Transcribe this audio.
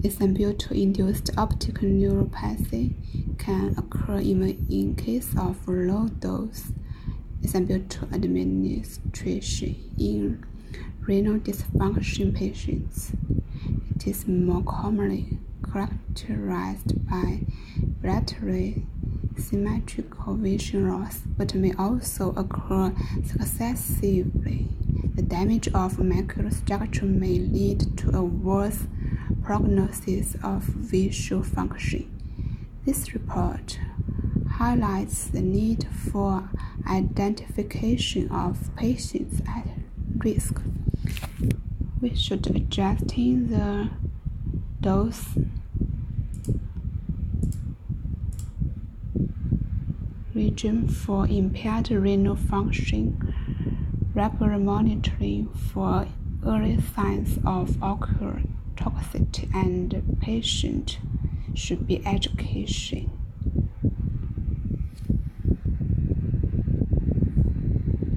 SMBL2-induced optic neuropathy can occur even in case of low-dose SMBL2 administration in renal dysfunction patients. It is more commonly characterized by bilateral symmetrical vision loss, but may also occur successively. The damage of macular structure may lead to a worse prognosis of visual function. This report highlights the need for identification of patients at risk. We should adjust the dose regime for impaired renal function, regular monitoring for early signs of ocular toxicity, and patient should be education.